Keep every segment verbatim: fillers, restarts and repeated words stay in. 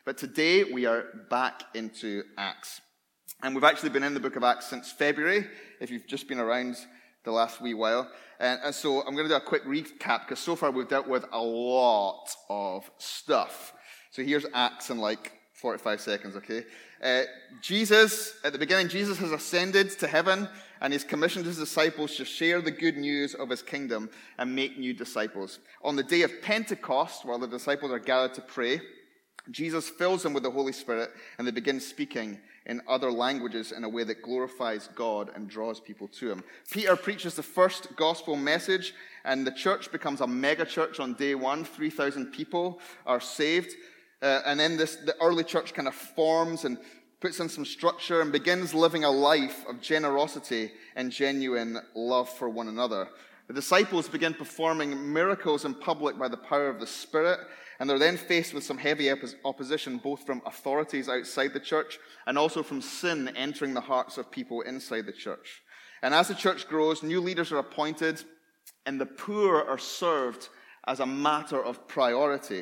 But today we are back into Acts. And we've actually been in the book of Acts since February, if you've just been around the last wee while. And, and so I'm going to do a quick recap, because so far we've dealt with a lot of stuff. So here's Acts in like forty-five seconds, okay? Uh, Jesus, at the beginning, Jesus has ascended to heaven, and he's commissioned his disciples to share the good news of his kingdom and make new disciples. On the day of Pentecost, while the disciples are gathered to pray, Jesus fills them with the Holy Spirit, and they begin speaking in other languages in a way that glorifies God and draws people to him. Peter preaches the first gospel message, and the church becomes a mega church on day one. three thousand people are saved. Uh, and then this, the early church kind of forms and puts in some structure and begins living a life of generosity and genuine love for one another. The disciples begin performing miracles in public by the power of the Spirit, and they're then faced with some heavy opposition, both from authorities outside the church and also from sin entering the hearts of people inside the church. And as the church grows, new leaders are appointed, and the poor are served as a matter of priority.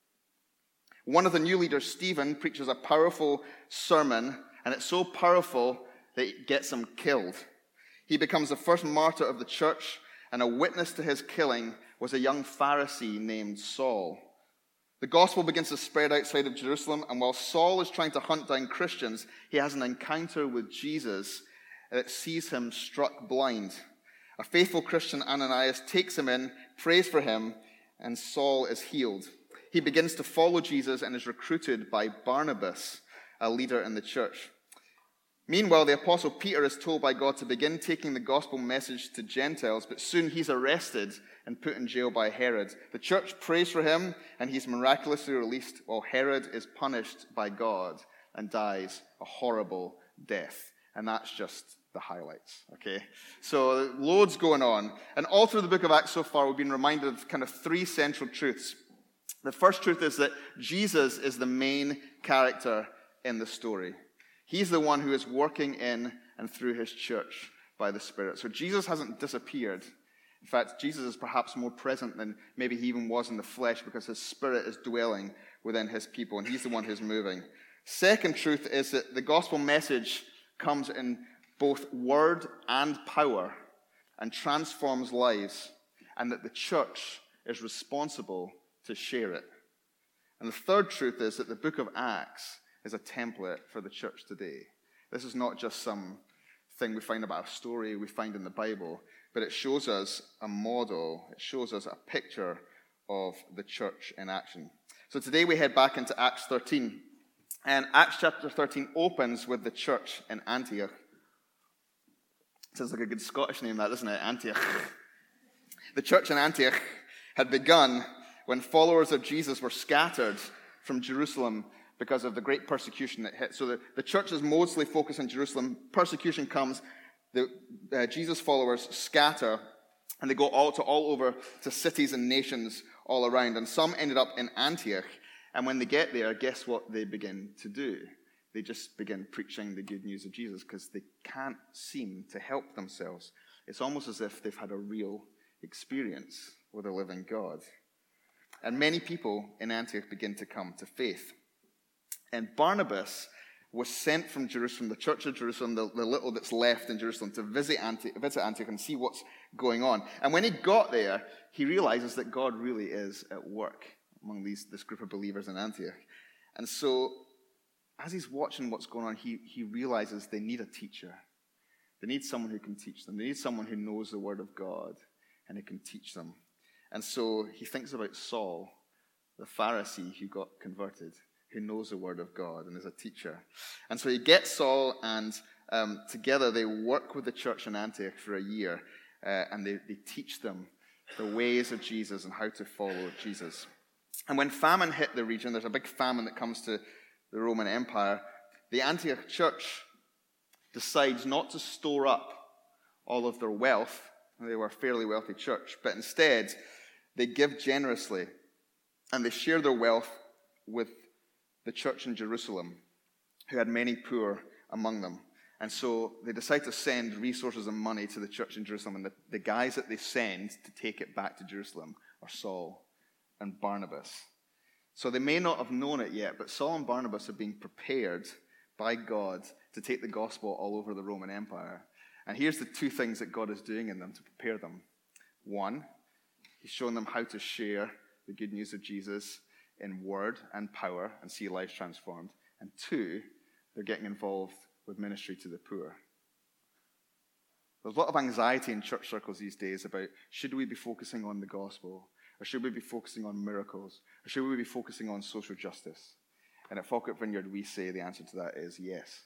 One of the new leaders, Stephen, preaches a powerful sermon, and it's so powerful that it gets him killed. He becomes the first martyr of the church, and a witness to his killing was a young Pharisee named Saul. The gospel begins to spread outside of Jerusalem, and while Saul is trying to hunt down Christians, he has an encounter with Jesus that sees him struck blind. A faithful Christian, Ananias, takes him in, prays for him, and Saul is healed. He begins to follow Jesus and is recruited by Barnabas, a leader in the church. Meanwhile, the apostle Peter is told by God to begin taking the gospel message to Gentiles, but soon he's arrested and put in jail by Herod. The church prays for him, and he's miraculously released, while Herod is punished by God and dies a horrible death. And that's just the highlights, okay? So loads going on. And all through the book of Acts so far, we've been reminded of kind of three central truths. The first truth is that Jesus is the main character in the story. He's the one who is working in and through his church by the Spirit. So Jesus hasn't disappeared. In fact, Jesus is perhaps more present than maybe he even was in the flesh, because his Spirit is dwelling within his people, and he's the one who's moving. Second truth is that the gospel message comes in both word and power and transforms lives, and that the church is responsible to share it. And the third truth is that the book of Acts is a template for the church today. This is not just some thing we find about a story we find in the Bible, but it shows us a model, it shows us a picture of the church in action. So today we head back into Acts thirteen, and Acts chapter thirteen opens with the church in Antioch. Sounds like a good Scottish name, that, doesn't it? Antioch. The church in Antioch had begun when followers of Jesus were scattered from Jerusalem because of the great persecution that hit. So the, the church is mostly focused on Jerusalem. Persecution comes, the uh, Jesus followers scatter, and they go all to all over to cities and nations all around. And some ended up in Antioch. And when they get there, guess what they begin to do? They just begin preaching the good news of Jesus, because they can't seem to help themselves. It's almost as if they've had a real experience with a living God. And many people in Antioch begin to come to faith. And Barnabas was sent from Jerusalem, the church of Jerusalem, the, the little that's left in Jerusalem, to visit Antioch, visit Antioch and see what's going on. And when he got there, he realizes that God really is at work among these this group of believers in Antioch. And so, as he's watching what's going on, he, he realizes they need a teacher. They need someone who can teach them. They need someone who knows the Word of God and who can teach them. And so he thinks about Saul, the Pharisee who got converted, who knows the Word of God and is a teacher. And so he gets Saul, and um, together they work with the church in Antioch for a year, uh, and they, they teach them the ways of Jesus and how to follow Jesus. And when famine hit the region, there's a big famine that comes to the Roman Empire, the Antioch church decides not to store up all of their wealth. They were a fairly wealthy church, but instead they give generously, and they share their wealth with the church in Jerusalem, who had many poor among them. And so they decide to send resources and money to the church in Jerusalem, and the, the guys that they send to take it back to Jerusalem are Saul and Barnabas. So they may not have known it yet, but Saul and Barnabas are being prepared by God to take the gospel all over the Roman Empire. And here's the two things that God is doing in them to prepare them. One, he's showing them how to share the good news of Jesus in word and power and see lives transformed. And two, they're getting involved with ministry to the poor. There's a lot of anxiety in church circles these days about, should we be focusing on the gospel? Or should we be focusing on miracles? Or should we be focusing on social justice? And at Falkirk Vineyard, we say the answer to that is yes.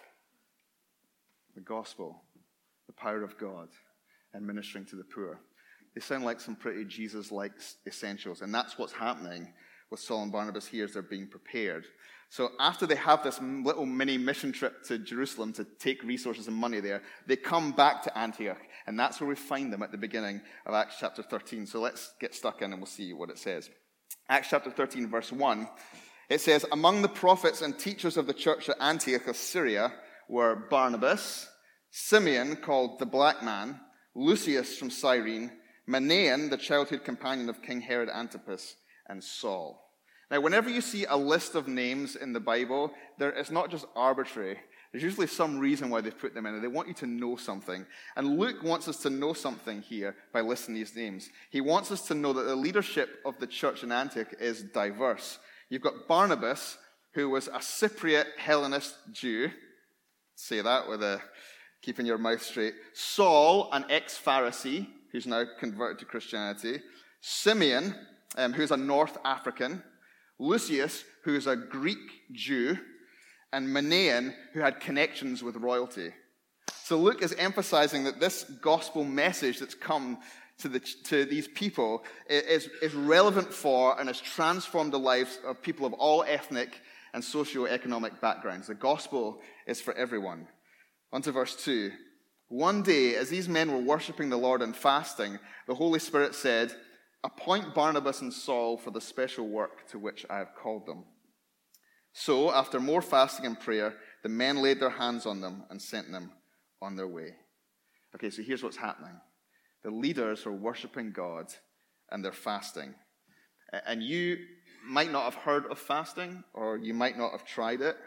The gospel, the power of God, and ministering to the poor. They sound like some pretty Jesus-like essentials. And that's what's happening with Saul and Barnabas here as they're being prepared. So after they have this little mini mission trip to Jerusalem to take resources and money there, they come back to Antioch. And that's where we find them at the beginning of Acts chapter thirteen. So let's get stuck in and we'll see what it says. Acts chapter thirteen, verse one. It says, among the prophets and teachers of the church at Antioch of Syria were Barnabas, Simeon, called the Black Man, Lucius from Cyrene, Manaen, the childhood companion of King Herod Antipas, and Saul. Now, whenever you see a list of names in the Bible, there, it's not just arbitrary. There's usually some reason why they've put them in, and they want you to know something. And Luke wants us to know something here by listing these names. He wants us to know that the leadership of the church in Antioch is diverse. You've got Barnabas, who was a Cypriot Hellenist Jew. Say that with a keeping your mouth straight. Saul, an ex-Pharisee, who's now converted to Christianity. Simeon, um, who's a North African. Lucius, who is a Greek Jew, and Manaen, who had connections with royalty. So Luke is emphasizing that this gospel message that's come to, the, to these people is, is relevant for and has transformed the lives of people of all ethnic and socio-economic backgrounds. The gospel is for everyone. On to verse two. One day, as these men were worshiping the Lord and fasting, the Holy Spirit said, appoint Barnabas and Saul for the special work to which I have called them. So, after more fasting and prayer, the men laid their hands on them and sent them on their way. Okay, so here's what's happening. The leaders are worshiping God and they're fasting. And you might not have heard of fasting, or you might not have tried it.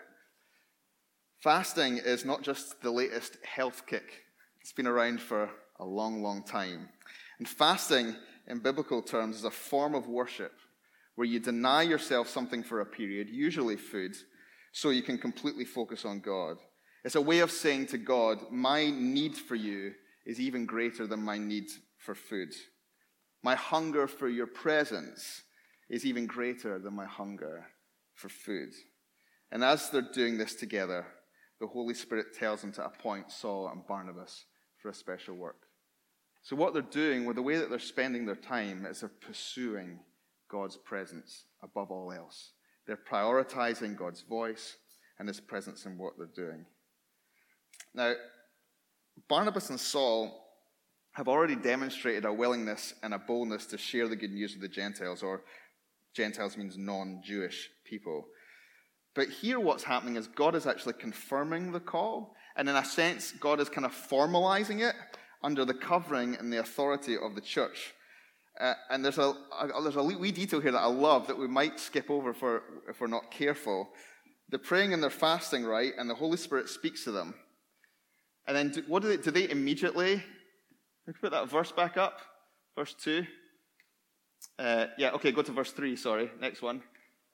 Fasting is not just the latest health kick. It's been around for a long, long time. And fasting, in biblical terms, is a form of worship where you deny yourself something for a period, usually food, so you can completely focus on God. It's a way of saying to God, my need for you is even greater than my need for food. My hunger for your presence is even greater than my hunger for food. And as they're doing this together, the Holy Spirit tells them to appoint Saul and Barnabas for a special work. So what they're doing, with the way that they're spending their time, is they're pursuing God's presence above all else. They're prioritizing God's voice and his presence in what they're doing. Now, Barnabas and Saul have already demonstrated a willingness and a boldness to share the good news with the Gentiles, or Gentiles means non-Jewish people. But here what's happening is God is actually confirming the call, and in a sense, God is kind of formalizing it under the covering and the authority of the church. Uh, and there's a, a there's a wee detail here that I love that we might skip over for, if we're not careful. They're praying and they're fasting, right? And the Holy Spirit speaks to them. And then do, what do they, do they immediately, can we put that verse back up? Verse two. Uh, yeah, okay, go to verse three, sorry. Next one.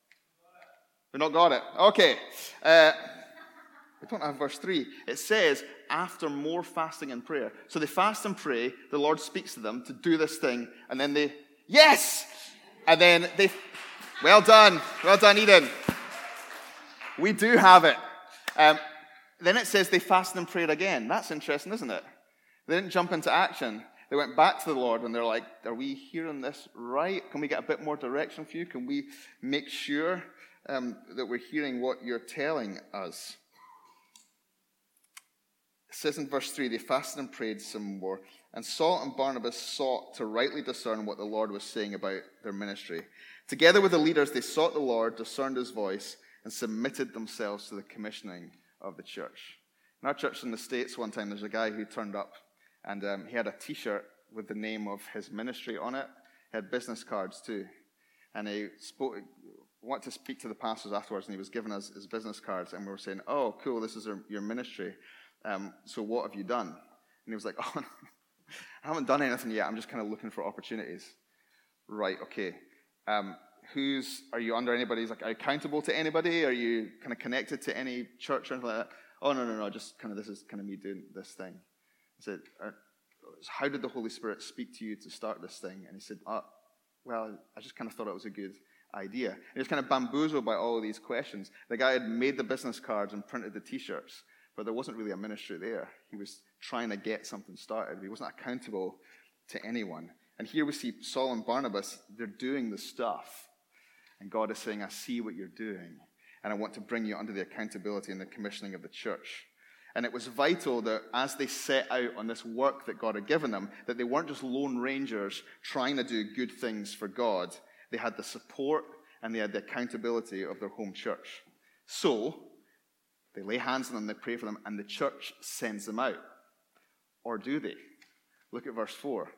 We've not got it. Okay. Uh, we don't have verse three. It says, after more fasting and prayer. So they fast and pray, the Lord speaks to them to do this thing, and then they, yes! And then they, well done. Well done, Eden. We do have it. Um, then it says they fasted and prayed again. That's interesting, isn't it? They didn't jump into action. They went back to the Lord and they're like, are we hearing this right? Can we get a bit more direction for you? Can we make sure um, that we're hearing what you're telling us? It says in verse three, they fasted and prayed some more. And Saul and Barnabas sought to rightly discern what the Lord was saying about their ministry. Together with the leaders, they sought the Lord, discerned his voice, and submitted themselves to the commissioning of the church. In our church in the States one time, there's a guy who turned up, and um, he had a t-shirt with the name of his ministry on it. He had business cards too. And he spoke, wanted to speak to the pastors afterwards, and he was giving us his business cards, and we were saying, oh, cool, this is our, your ministry. Um, so what have you done? And he was like, oh, no, I haven't done anything yet. I'm just kind of looking for opportunities. Right, okay. Um, who's, are you under anybody's, like, are you accountable to anybody? Are you kind of connected to any church or anything like that? Oh, no, no, no, just kind of, this is kind of me doing this thing. I said, how did the Holy Spirit speak to you to start this thing? And he said, oh, well, I just kind of thought it was a good idea. And he was kind of bamboozled by all of these questions. The guy had made the business cards and printed the t-shirts, but there wasn't really a ministry there. He was trying to get something started. He wasn't accountable to anyone. And here we see Saul and Barnabas, they're doing the stuff. And God is saying, I see what you're doing, and I want to bring you under the accountability and the commissioning of the church. And it was vital that as they set out on this work that God had given them, that they weren't just lone rangers trying to do good things for God. They had the support and they had the accountability of their home church. So they lay hands on them, they pray for them, and the church sends them out. Or do they? Look at verse four.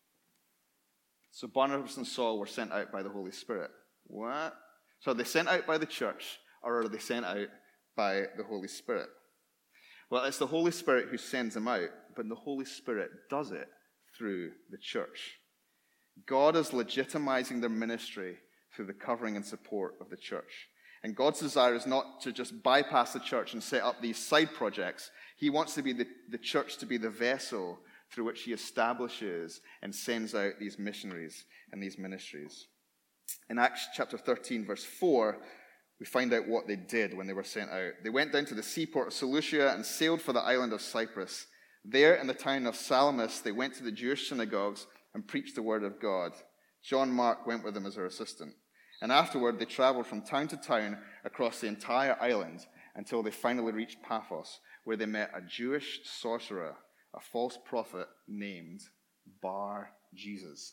So Barnabas and Saul were sent out by the Holy Spirit. What? So are they sent out by the church, or are they sent out by the Holy Spirit? Well, it's the Holy Spirit who sends them out, but the Holy Spirit does it through the church. God is legitimizing their ministry through the covering and support of the church. And God's desire is not to just bypass the church and set up these side projects. He wants to be the, the church to be the vessel through which he establishes and sends out these missionaries and these ministries. In Acts chapter thirteen, verse four, we find out what they did when they were sent out. They went down to the seaport of Seleucia and sailed for the island of Cyprus. There in the town of Salamis, they went to the Jewish synagogues and preached the word of God. John Mark went with them as their assistant. And afterward, they traveled from town to town across the entire island until they finally reached Paphos, where they met a Jewish sorcerer, a false prophet named Bar Jesus.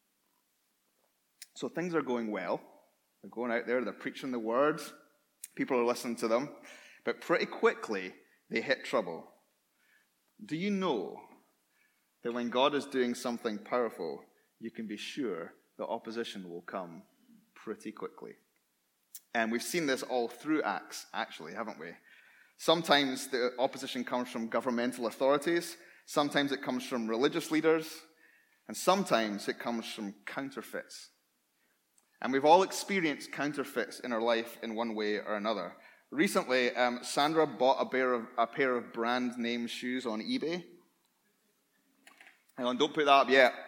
So things are going well. They're going out there, they're preaching the word. People are listening to them. But pretty quickly, they hit trouble. Do you know that when God is doing something powerful, you can be sure the opposition will come pretty quickly? And we've seen this all through Acts, actually, haven't we? Sometimes the opposition comes from governmental authorities. Sometimes it comes from religious leaders. And sometimes it comes from counterfeits. And we've all experienced counterfeits in our life in one way or another. Recently, um, Sandra bought a pair, of, a pair of brand name shoes on eBay. Hang on, don't put that up yet.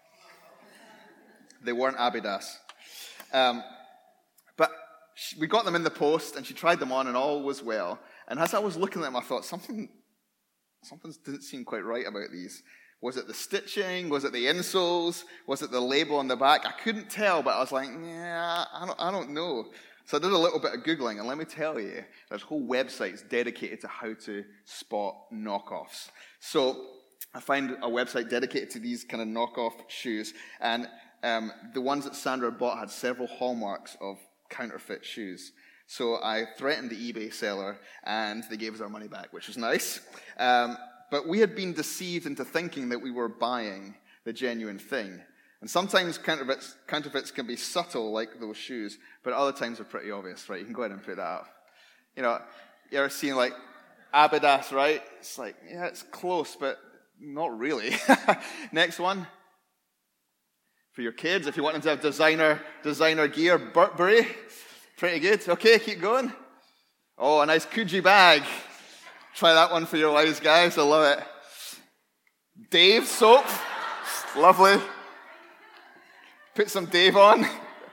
They weren't Adidas. Um, but she, we got them in the post, and she tried them on, and all was well. And as I was looking at them, I thought, something, something didn't seem quite right about these. Was it the stitching? Was it the insoles? Was it the label on the back? I couldn't tell, but I was like, yeah, I don't, I don't know. So I did a little bit of Googling, and let me tell you, there's whole websites dedicated to how to spot knockoffs. So I found a website dedicated to these kind of knockoff shoes, and um, the ones that Sandra bought had several hallmarks of counterfeit shoes. So I threatened the eBay seller, and they gave us our money back, which was nice. Um, But we had been deceived into thinking that we were buying the genuine thing. And sometimes counterfeits, counterfeits can be subtle, like those shoes, but other times they're pretty obvious, right? You can go ahead and put that up. You know, you ever seen like Adidas, right? It's like, yeah, it's close, but not really. Next one. For your kids, if you want them to have designer designer gear, Burberry. Pretty good. Okay, keep going. Oh, a nice Coogee bag. Try that one for your wives, guys. I love it. Dave soap. Lovely. Put some Dave on.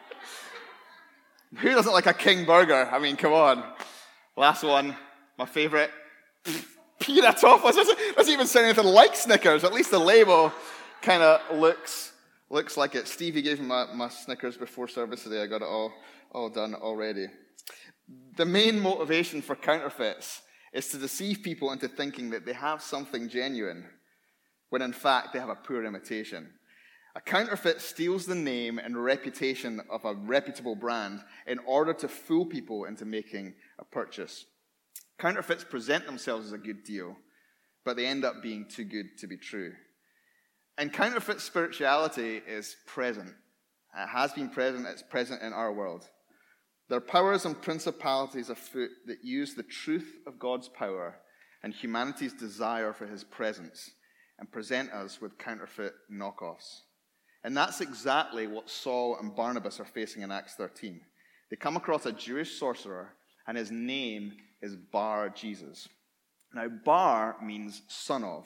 Who doesn't like a King burger? I mean, come on. Last one. My favorite. Pita Toffees. Doesn't even sound anything like Snickers. At least the label kind of looks looks like it. Stevie gave me my, my Snickers before service today. I got it all, all done already. The main motivation for counterfeits is to deceive people into thinking that they have something genuine, when in fact they have a poor imitation. A counterfeit steals the name and reputation of a reputable brand in order to fool people into making a purchase. Counterfeits present themselves as a good deal, but they end up being too good to be true. And counterfeit spirituality is present. It has been present, it's present in our world. There are powers and principalities afoot that use the truth of God's power and humanity's desire for his presence and present us with counterfeit knockoffs. And that's exactly what Saul and Barnabas are facing in Acts thirteen. They come across a Jewish sorcerer, and his name is Bar Jesus. Now, Bar means son of.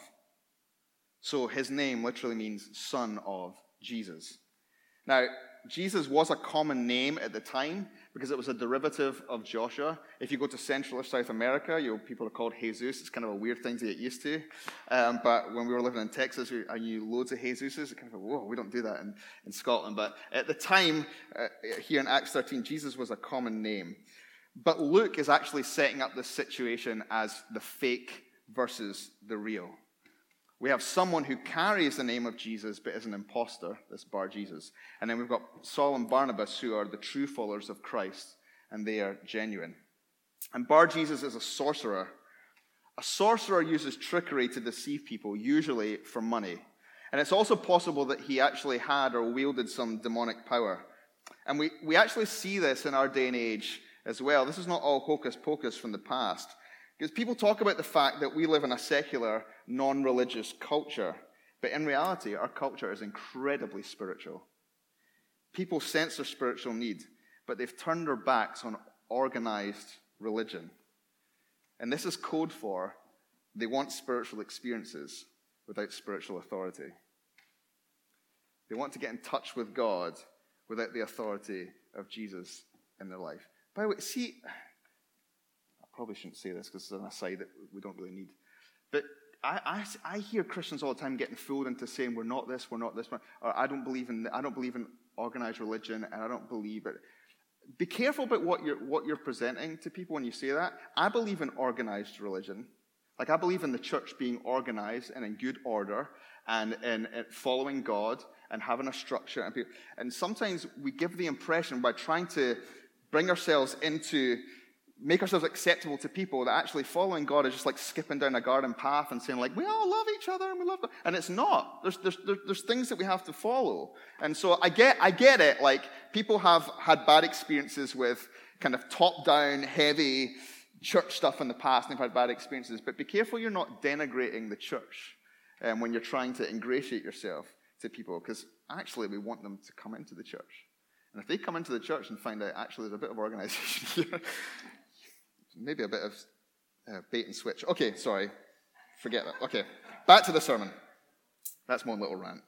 So his name literally means son of Jesus. Now, Jesus was a common name at the time because it was a derivative of Joshua. If you go to Central or South America, you know, people are called Jesus. It's kind of a weird thing to get used to. Um, but when we were living in Texas, we, I knew loads of Jesuses. It's kind of, whoa, we don't do that in, in Scotland. But at the time, uh, here in Acts thirteen, Jesus was a common name. But Luke is actually setting up this situation as the fake versus the real. We have someone who carries the name of Jesus but is an imposter, this Bar Jesus. And then we've got Saul and Barnabas who are the true followers of Christ, and they are genuine. And Bar Jesus is a sorcerer. A sorcerer uses trickery to deceive people, usually for money. And it's also possible that he actually had or wielded some demonic power. And we, we actually see this in our day and age as well. This is not all hocus pocus from the past. Because people talk about the fact that we live in a secular, non-religious culture. But in reality, our culture is incredibly spiritual. People sense their spiritual need, but they've turned their backs on organized religion. And this is code for they want spiritual experiences without spiritual authority. They want to get in touch with God without the authority of Jesus in their life. By the way, see... probably shouldn't say this because it's an aside that we don't really need. But I, I, I hear Christians all the time getting fooled into saying we're not this, we're not this, or I don't believe in I don't believe in organized religion, and I don't believe it. Be careful about what you're what you're presenting to people when you say that. I believe in organized religion. Like I believe in the church being organized and in good order and in, in following God and having a structure. And, people, and sometimes we give the impression by trying to bring ourselves into make ourselves acceptable to people that actually following God is just like skipping down a garden path and saying like, we all love each other and we love God. And it's not. There's, there's, there's things that we have to follow. And so I get, I get it. Like people have had bad experiences with kind of top-down, heavy church stuff in the past and they've had bad experiences. But be careful you're not denigrating the church um, when you're trying to ingratiate yourself to people, because actually we want them to come into the church. And if they come into the church and find out actually there's a bit of organization here, maybe a bit of uh, bait and switch. Okay, sorry. Forget that. Okay, back to the sermon. That's my little rant.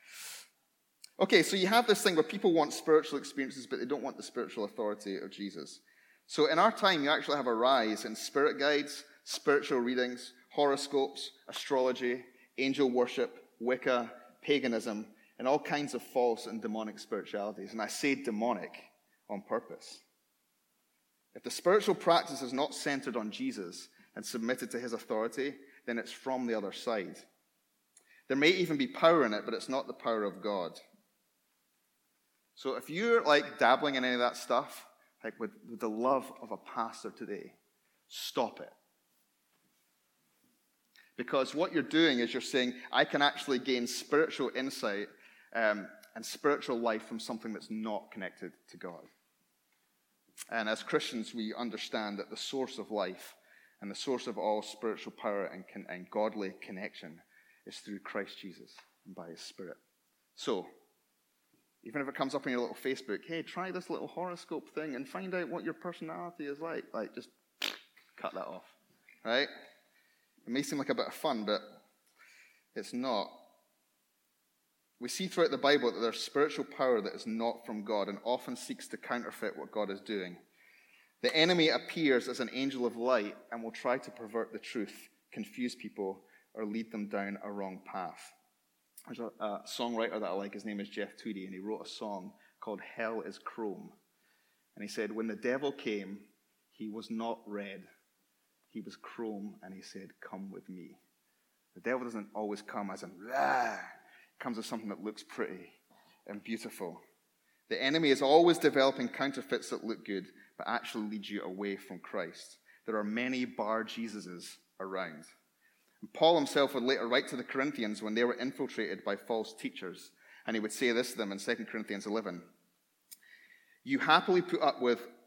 Okay, so you have this thing where people want spiritual experiences, but they don't want the spiritual authority of Jesus. So in our time, you actually have a rise in spirit guides, spiritual readings, horoscopes, astrology, angel worship, Wicca, paganism, and all kinds of false and demonic spiritualities. And I say demonic on purpose. If the spiritual practice is not centered on Jesus and submitted to his authority, then it's from the other side. There may even be power in it, but it's not the power of God. So if you're like dabbling in any of that stuff, like with, with the love of a pastor today, stop it. Because what you're doing is you're saying, I can actually gain spiritual insight um, and spiritual life from something that's not connected to God. And as Christians, we understand that the source of life and the source of all spiritual power and, con- and godly connection is through Christ Jesus and by his Spirit. So, even if it comes up on your little Facebook, hey, try this little horoscope thing and find out what your personality is like. Like, just cut that off, right? It may seem like a bit of fun, but it's not. We see throughout the Bible that there's spiritual power that is not from God and often seeks to counterfeit what God is doing. The enemy appears as an angel of light and will try to pervert the truth, confuse people, or lead them down a wrong path. There's a, a songwriter that I like. His name is Jeff Tweedy, and he wrote a song called Hell is Chrome. And he said, when the devil came, he was not red. He was chrome, and he said, come with me. The devil doesn't always come as in, ah. Comes as something that looks pretty and beautiful. The enemy is always developing counterfeits that look good, but actually lead you away from Christ. There are many Bar Jesuses around. And Paul himself would later write to the Corinthians when they were infiltrated by false teachers, and he would say this to them in Second Corinthians eleven. You happily put up with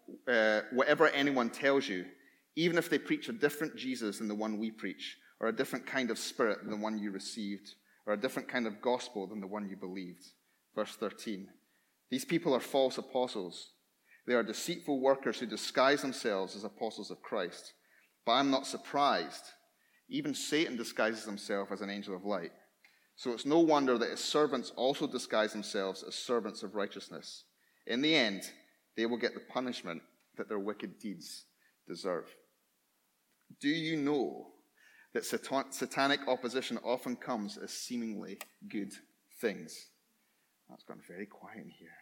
uh, whatever anyone tells you, even if they preach a different Jesus than the one we preach, or a different kind of spirit than the one you received, or a different kind of gospel than the one you believed. Verse thirteen. These people are false apostles. They are deceitful workers who disguise themselves as apostles of Christ. But I'm not surprised. Even Satan disguises himself as an angel of light. So it's no wonder that his servants also disguise themselves as servants of righteousness. In the end, they will get the punishment that their wicked deeds deserve. Do you know that satan- satanic opposition often comes as seemingly good things? That's gone very quiet in here.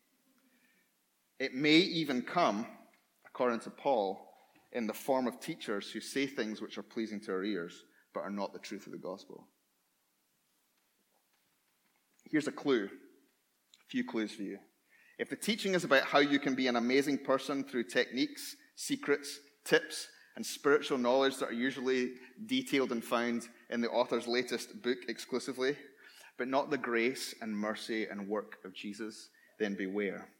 It may even come, according to Paul, in the form of teachers who say things which are pleasing to our ears, but are not the truth of the gospel. Here's a clue, a few clues for you. If the teaching is about how you can be an amazing person through techniques, secrets, tips, and spiritual knowledge that are usually detailed and found in the author's latest book exclusively, but not the grace and mercy and work of Jesus, then beware.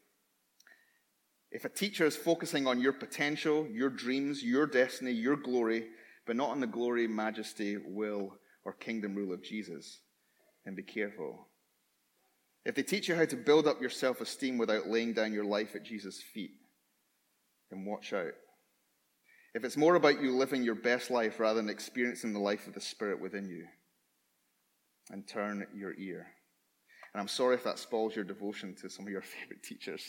If a teacher is focusing on your potential, your dreams, your destiny, your glory, but not on the glory, majesty, will, or kingdom rule of Jesus, then be careful. If they teach you how to build up your self-esteem without laying down your life at Jesus' feet, then watch out. If it's more about you living your best life rather than experiencing the life of the Spirit within you, and turn your ear. And I'm sorry if that spoils your devotion to some of your favorite teachers.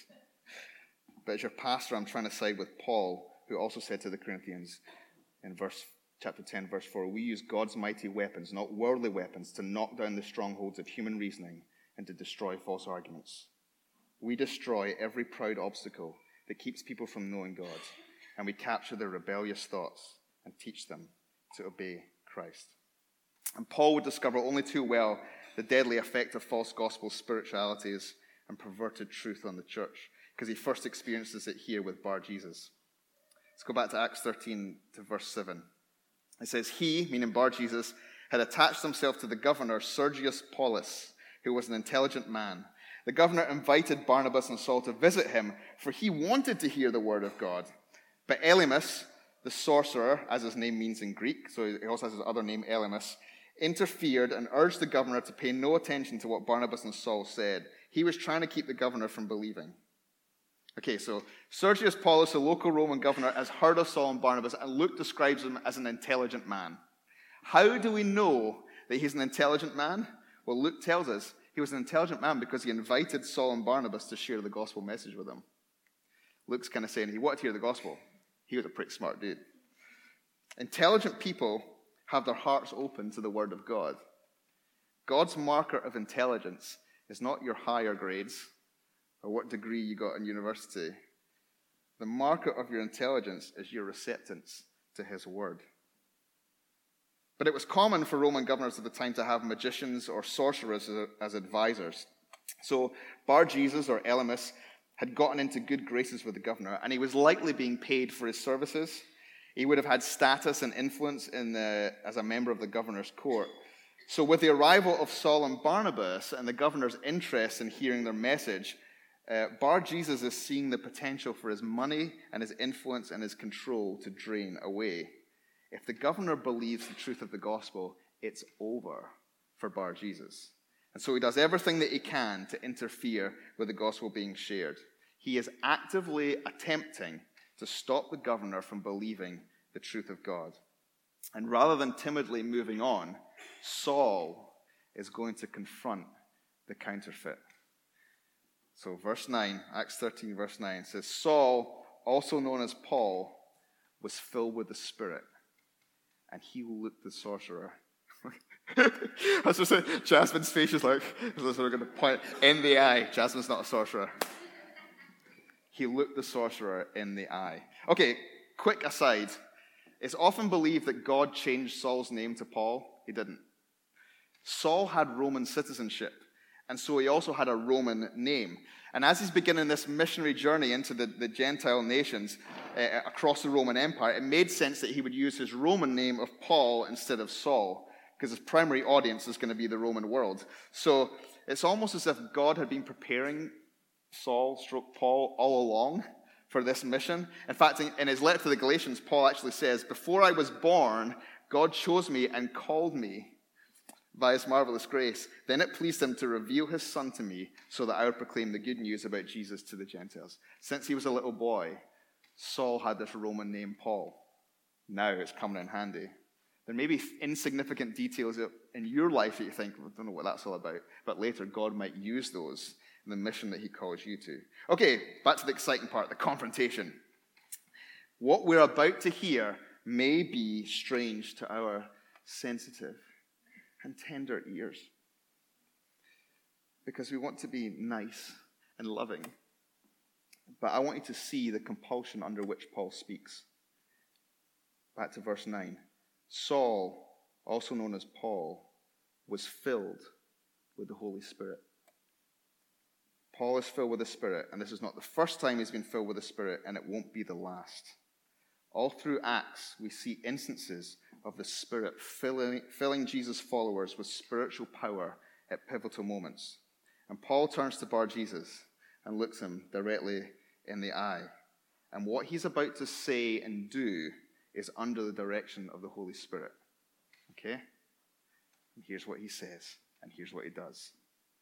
But as your pastor, I'm trying to side with Paul, who also said to the Corinthians in verse chapter ten, verse four, we use God's mighty weapons, not worldly weapons, to knock down the strongholds of human reasoning and to destroy false arguments. We destroy every proud obstacle that keeps people from knowing God, and we capture their rebellious thoughts and teach them to obey Christ. And Paul would discover only too well the deadly effect of false gospel spiritualities and perverted truth on the church, because he first experiences it here with Bar Jesus. Let's go back to Acts thirteen to verse seven. It says, he, meaning Bar Jesus, had attached himself to the governor Sergius Paulus, who was an intelligent man. The governor invited Barnabas and Saul to visit him, for he wanted to hear the word of God. But Elymas, the sorcerer, as his name means in Greek, so he also has his other name, Elymas, interfered and urged the governor to pay no attention to what Barnabas and Saul said. He was trying to keep the governor from believing. Okay, so Sergius Paulus, the local Roman governor, has heard of Saul and Barnabas, and Luke describes him as an intelligent man. How do we know that he's an intelligent man? Well, Luke tells us he was an intelligent man because he invited Saul and Barnabas to share the gospel message with him. Luke's kind of saying he wanted to hear the gospel. He was a pretty smart dude. Intelligent people have their hearts open to the word of God. God's marker of intelligence is not your higher grades or what degree you got in university. The marker of your intelligence is your receptance to his word. But it was common for Roman governors at the time to have magicians or sorcerers as, as advisors. So Bar Jesus, or Elymas, had gotten into good graces with the governor, and he was likely being paid for his services. He would have had status and influence in the, as a member of the governor's court. So with the arrival of Saul and Barnabas and the governor's interest in hearing their message, uh, Bar Jesus is seeing the potential for his money and his influence and his control to drain away. If the governor believes the truth of the gospel, it's over for Bar Jesus. And so he does everything that he can to interfere with the gospel being shared. He is actively attempting to stop the governor from believing the truth of God. And rather than timidly moving on, Saul is going to confront the counterfeit. So verse nine, Acts thirteen, verse nine says, Saul, also known as Paul, was filled with the Spirit, and he looked the sorcerer. I was just saying, Jasmine's face is like, we're going to point in the eye. Jasmine's not a sorcerer. He looked the sorcerer in the eye. Okay, quick aside. It's often believed that God changed Saul's name to Paul. He didn't. Saul had Roman citizenship, and so he also had a Roman name. And as he's beginning this missionary journey into the, the Gentile nations uh, across the Roman Empire, it made sense that he would use his Roman name of Paul instead of Saul, because his primary audience is going to be the Roman world. So it's almost as if God had been preparing Saul stroke Paul all along for this mission. In fact, in, in his letter to the Galatians, Paul actually says, before I was born, God chose me and called me by his marvelous grace. Then it pleased him to reveal his son to me so that I would proclaim the good news about Jesus to the Gentiles. Since he was a little boy, Saul had this Roman name, Paul. Now it's coming in handy. There may be insignificant details in your life that you think, I don't know what that's all about, but later God might use those in the mission that he calls you to. Okay, back to the exciting part, the confrontation. What we're about to hear may be strange to our sensitive and tender ears, because we want to be nice and loving. But I want you to see the compulsion under which Paul speaks. Back to verse nine. Saul, also known as Paul, was filled with the Holy Spirit. Paul is filled with the Spirit, and this is not the first time he's been filled with the Spirit, and it won't be the last. All through Acts, we see instances of the Spirit filling, filling Jesus' followers with spiritual power at pivotal moments. And Paul turns to Bar-Jesus and looks him directly in the eye. And what he's about to say and do is under the direction of the Holy Spirit. Okay? And here's what he says, and here's what he does.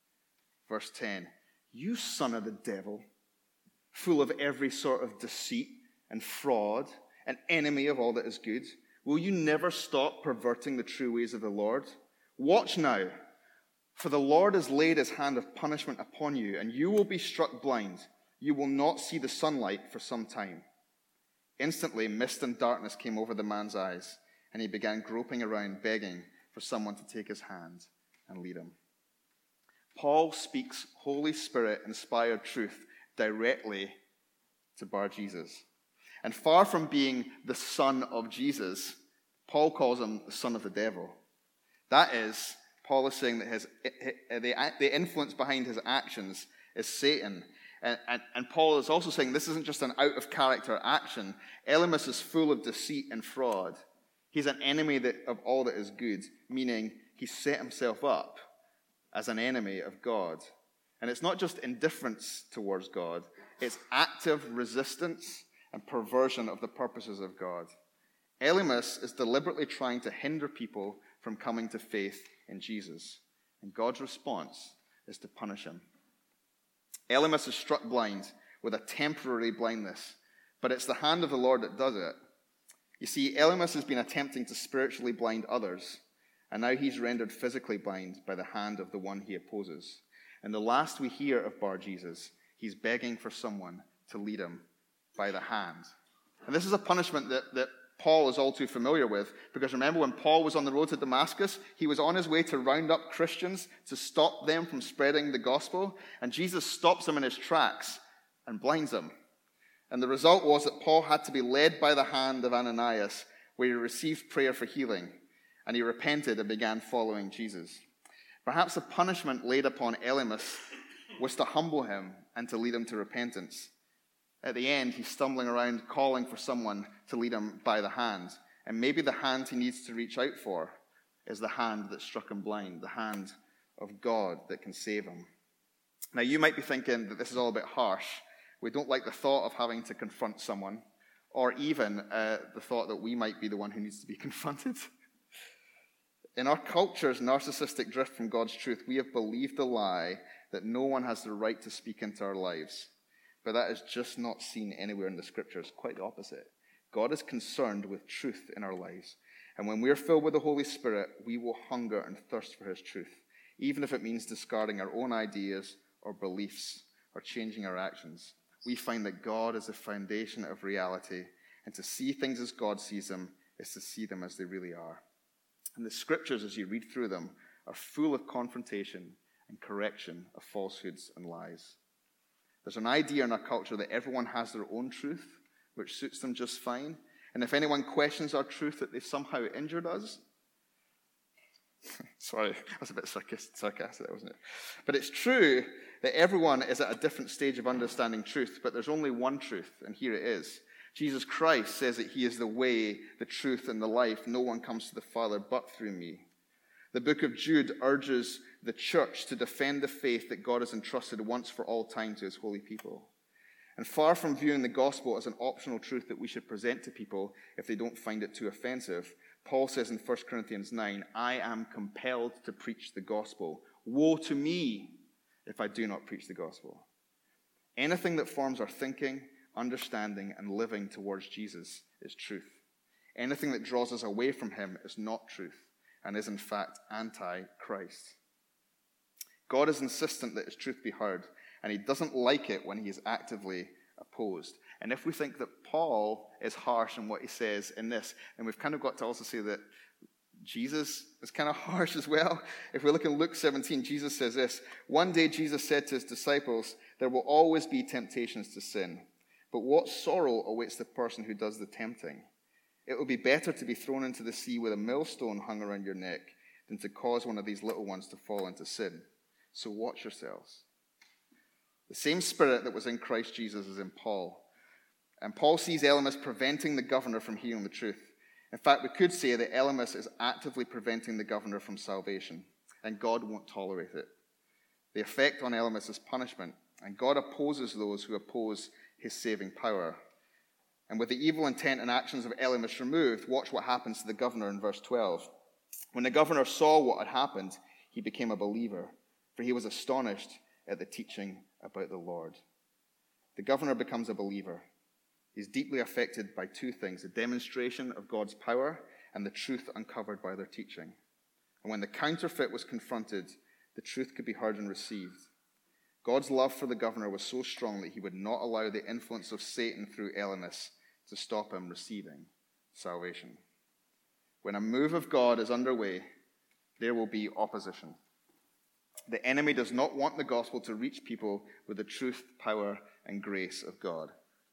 Verse ten, you son of the devil, full of every sort of deceit and fraud, an enemy of all that is good, will you never stop perverting the true ways of the Lord? Watch now, for the Lord has laid his hand of punishment upon you, and you will be struck blind. You will not see the sunlight for some time. Instantly, mist and darkness came over the man's eyes, and he began groping around, begging for someone to take his hand and lead him. Paul speaks Holy Spirit-inspired truth directly to Bar-Jesus. And far from being the son of Jesus, Paul calls him the son of the devil. That is, Paul is saying that his, the, the influence behind his actions is Satan. And, and, and Paul is also saying this isn't just an out-of-character action. Elymas is full of deceit and fraud. He's an enemy that, of all that is good, meaning he set himself up as an enemy of God. And it's not just indifference towards God, it's active resistance and perversion of the purposes of God. Elymas is deliberately trying to hinder people from coming to faith in Jesus. And God's response is to punish him. Elymas is struck blind with a temporary blindness, but it's the hand of the Lord that does it. You see, Elymas has been attempting to spiritually blind others, and now he's rendered physically blind by the hand of the one he opposes. And the last we hear of Bar-Jesus, he's begging for someone to lead him by the hand. And this is a punishment that, that Paul is all too familiar with, because remember when Paul was on the road to Damascus, he was on his way to round up Christians to stop them from spreading the gospel, and Jesus stops him in his tracks and blinds him. And the result was that Paul had to be led by the hand of Ananias, where he received prayer for healing, and he repented and began following Jesus. Perhaps the punishment laid upon Elymas was to humble him and to lead him to repentance. At the end, he's stumbling around calling for someone to lead him by the hand. And maybe the hand he needs to reach out for is the hand that struck him blind, the hand of God that can save him. Now, you might be thinking that this is all a bit harsh. We don't like the thought of having to confront someone, or even uh, the thought that we might be the one who needs to be confronted. In our culture's narcissistic drift from God's truth, we have believed the lie that no one has the right to speak into our lives. But that is just not seen anywhere in the scriptures. Quite the opposite. God is concerned with truth in our lives. And when we're filled with the Holy Spirit, we will hunger and thirst for his truth, even if it means discarding our own ideas or beliefs or changing our actions. We find that God is the foundation of reality, and to see things as God sees them is to see them as they really are. And the scriptures, as you read through them, are full of confrontation and correction of falsehoods and lies. There's an idea in our culture that everyone has their own truth, which suits them just fine. And if anyone questions our truth, that they've somehow injured us. Sorry, that's a bit sarcastic, wasn't it? But it's true that everyone is at a different stage of understanding truth, but there's only one truth, and here it is. Jesus Christ says that he is the way, the truth, and the life. No one comes to the Father but through me. The book of Jude urges the church to defend the faith that God has entrusted once for all time to his holy people. And far from viewing the gospel as an optional truth that we should present to people if they don't find it too offensive, Paul says in First Corinthians nine, I am compelled to preach the gospel. Woe to me if I do not preach the gospel. Anything that forms our thinking, understanding, and living towards Jesus is truth. Anything that draws us away from him is not truth and is in fact anti-Christ. God is insistent that his truth be heard, and he doesn't like it when he is actively opposed. And if we think that Paul is harsh in what he says in this, then we've kind of got to also say that Jesus is kind of harsh as well. If we look in Luke seventeen, Jesus says this, one day Jesus said to his disciples, there will always be temptations to sin, but what sorrow awaits the person who does the tempting? It would be better to be thrown into the sea with a millstone hung around your neck than to cause one of these little ones to fall into sin. So watch yourselves. The same spirit that was in Christ Jesus is in Paul. And Paul sees Elymas preventing the governor from hearing the truth. In fact, we could say that Elymas is actively preventing the governor from salvation, and God won't tolerate it. The effect on Elymas is punishment, and God opposes those who oppose his saving power. And with the evil intent and actions of Elymas removed, watch what happens to the governor in verse twelve. When the governor saw what had happened, he became a believer, for he was astonished at the teaching about the Lord. The governor becomes a believer. He's deeply affected by two things, the demonstration of God's power and the truth uncovered by their teaching. And when the counterfeit was confronted, the truth could be heard and received. God's love for the governor was so strong that he would not allow the influence of Satan through Elymas to stop him receiving salvation. When a move of God is underway, there will be opposition. The enemy does not want the gospel to reach people with the truth, power, and grace of God.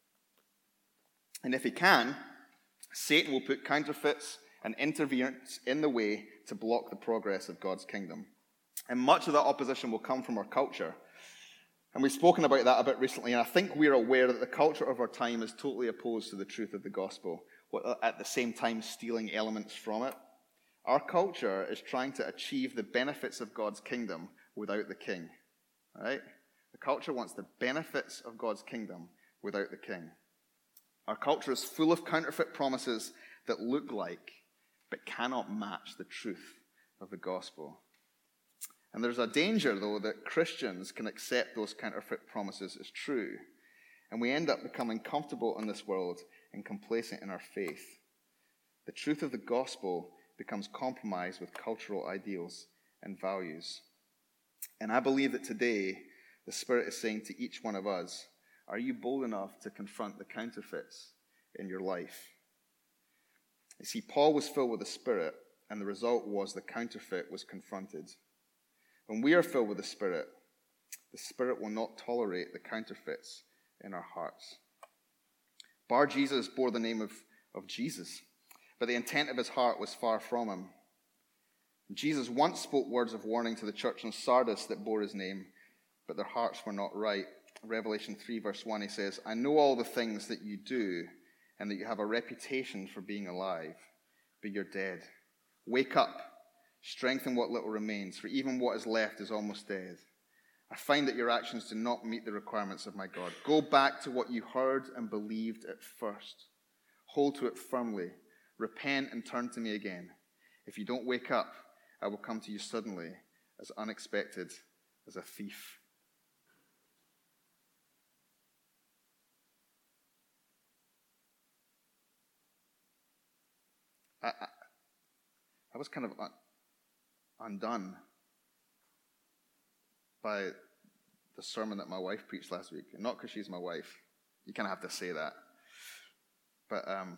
And if he can, Satan will put counterfeits and interference in the way to block the progress of God's kingdom. And much of that opposition will come from our culture. And we've spoken about that a bit recently, and I think we're aware that the culture of our time is totally opposed to the truth of the gospel, while at the same time stealing elements from it. Our culture is trying to achieve the benefits of God's kingdom without the king. Right? The culture wants the benefits of God's kingdom without the king. Our culture is full of counterfeit promises that look like but cannot match the truth of the gospel. And there's a danger, though, that Christians can accept those counterfeit promises as true, and we end up becoming comfortable in this world and complacent in our faith. The truth of the gospel becomes compromised with cultural ideals and values. And I believe that today, the Spirit is saying to each one of us, are you bold enough to confront the counterfeits in your life? You see, Paul was filled with the Spirit, and the result was the counterfeit was confronted. When we are filled with the Spirit, the Spirit will not tolerate the counterfeits in our hearts. Bar Jesus bore the name of, of Jesus, but the intent of his heart was far from him. Jesus once spoke words of warning to the church in Sardis that bore his name, but their hearts were not right. Revelation three verse one, he says, I know all the things that you do, and that you have a reputation for being alive, but you're dead. Wake up, strengthen what little remains, for even what is left is almost dead. I find that your actions do not meet the requirements of my God. Go back to what you heard and believed at first. Hold to it firmly. Repent and turn to me again. If you don't wake up, I will come to you suddenly, as unexpected as a thief. I, I, I was kind of un, undone by the sermon that my wife preached last week. And not because she's my wife. You kind of have to say that. But, um,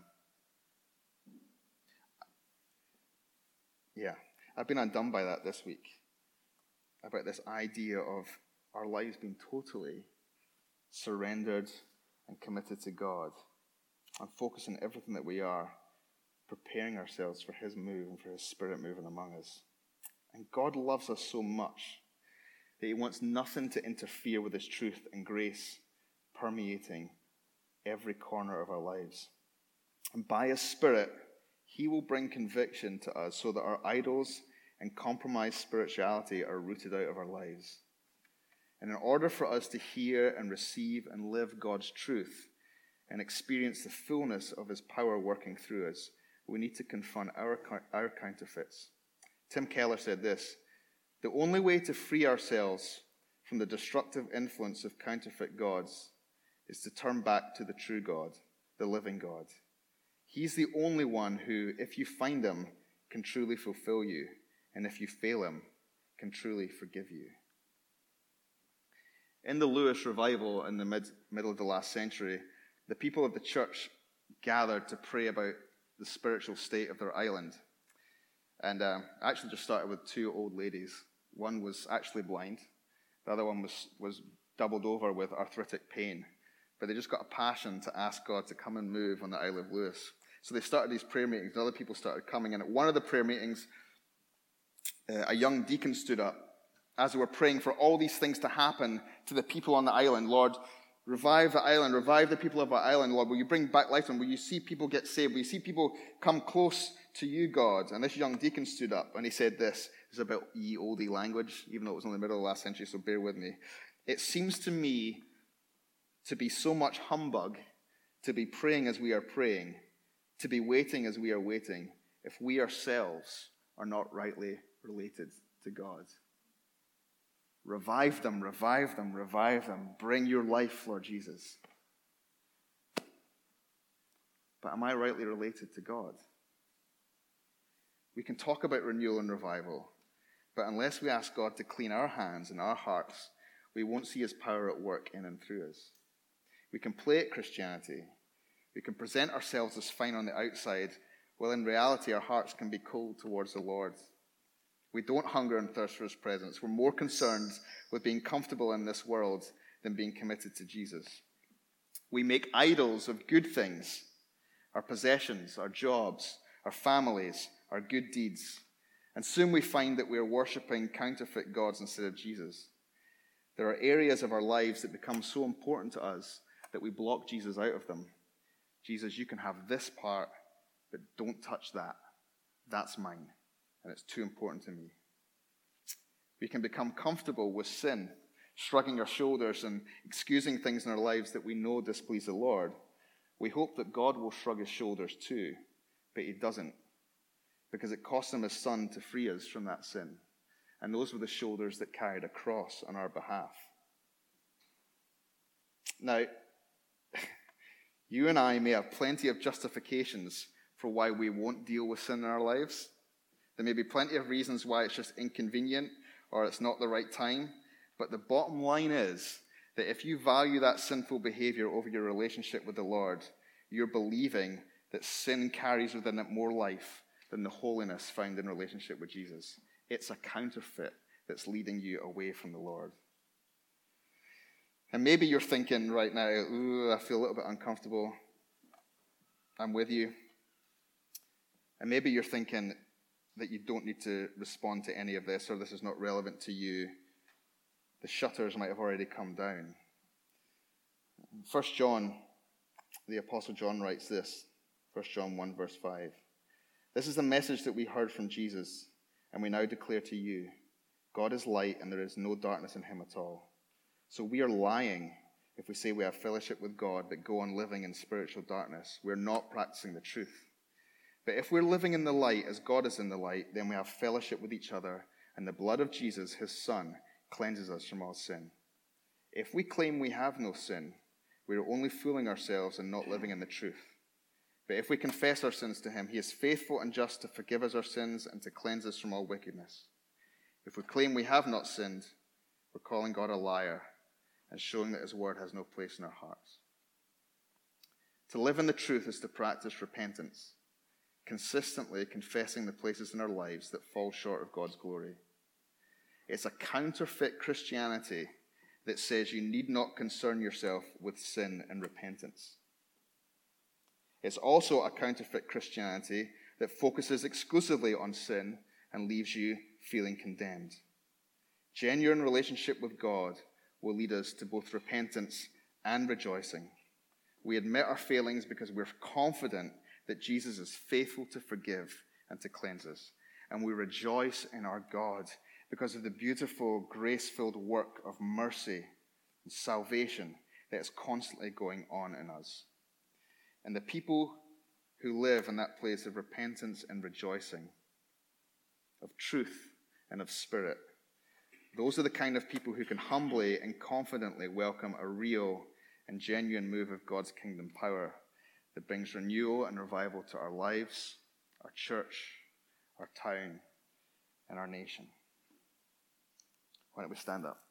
yeah, I've been undone by that this week. About this idea of our lives being totally surrendered and committed to God. And focusing everything that we are, preparing ourselves for his move and for his Spirit moving among us. And God loves us so much that he wants nothing to interfere with his truth and grace permeating every corner of our lives. And by his Spirit, he will bring conviction to us so that our idols and compromised spirituality are rooted out of our lives. And in order for us to hear and receive and live God's truth and experience the fullness of his power working through us, we need to confront our, our counterfeits. Tim Keller said this: the only way to free ourselves from the destructive influence of counterfeit gods is to turn back to the true God, the living God. He's the only one who, if you find him, can truly fulfill you, and if you fail him, can truly forgive you. In the Lewis revival in the mid, middle of the last century, the people of the church gathered to pray about the spiritual state of their island. And uh, I actually just started with two old ladies. One was actually blind. The other one was, was doubled over with arthritic pain. But they just got a passion to ask God to come and move on the Isle of Lewis. So they started these prayer meetings, and other people started coming. And at one of the prayer meetings, uh, a young deacon stood up as they were praying for all these things to happen to the people on the island. Lord, revive the island, revive the people of our island. Lord, will you bring back life to them? Will you see people get saved? Will you see people come close to you, God? And this young deacon stood up and he said this. It's about ye olde language, even though it was in the middle of the last century, so bear with me. It seems to me to be so much humbug to be praying as we are praying, to be waiting as we are waiting, if we ourselves are not rightly related to God. Revive them, revive them, revive them. Bring your life, Lord Jesus. But am I rightly related to God? We can talk about renewal and revival, but unless we ask God to clean our hands and our hearts, we won't see his power at work in and through us. We can play at Christianity. We can present ourselves as fine on the outside, while in reality our hearts can be cold towards the Lord. We don't hunger and thirst for his presence. We're more concerned with being comfortable in this world than being committed to Jesus. We make idols of good things, our possessions, our jobs, our families, our good deeds. And soon we find that we are worshipping counterfeit gods instead of Jesus. There are areas of our lives that become so important to us that we block Jesus out of them. Jesus, you can have this part, but don't touch that. That's mine. And it's too important to me. We can become comfortable with sin, shrugging our shoulders and excusing things in our lives that we know displease the Lord. We hope that God will shrug his shoulders too, but he doesn't, because it cost him his son to free us from that sin. And those were the shoulders that carried a cross on our behalf. Now, you and I may have plenty of justifications for why we won't deal with sin in our lives. There may be plenty of reasons why it's just inconvenient or it's not the right time. But the bottom line is that if you value that sinful behavior over your relationship with the Lord, you're believing that sin carries within it more life than the holiness found in relationship with Jesus. It's a counterfeit that's leading you away from the Lord. And maybe you're thinking right now, ooh, I feel a little bit uncomfortable. I'm with you. And maybe you're thinking that you don't need to respond to any of this, or this is not relevant to you. The shutters might have already come down. First John, the Apostle John writes this, First John one, verse five. This is the message that we heard from Jesus, and we now declare to you, God is light, and there is no darkness in him at all. So we are lying if we say we have fellowship with God, but go on living in spiritual darkness. We're not practicing the truth. But if we're living in the light as God is in the light, then we have fellowship with each other, and the blood of Jesus, his Son, cleanses us from all sin. If we claim we have no sin, we are only fooling ourselves and not living in the truth. But if we confess our sins to him, he is faithful and just to forgive us our sins and to cleanse us from all wickedness. If we claim we have not sinned, we're calling God a liar and showing that his word has no place in our hearts. To live in the truth is to practice repentance, consistently confessing the places in our lives that fall short of God's glory. It's a counterfeit Christianity that says you need not concern yourself with sin and repentance. It's also a counterfeit Christianity that focuses exclusively on sin and leaves you feeling condemned. Genuine relationship with God will lead us to both repentance and rejoicing. We admit our failings because we're confident that Jesus is faithful to forgive and to cleanse us. And we rejoice in our God because of the beautiful, grace-filled work of mercy and salvation that is constantly going on in us. And the people who live in that place of repentance and rejoicing, of truth and of spirit, those are the kind of people who can humbly and confidently welcome a real and genuine move of God's kingdom power that brings renewal and revival to our lives, our church, our town, and our nation. Why don't we stand up?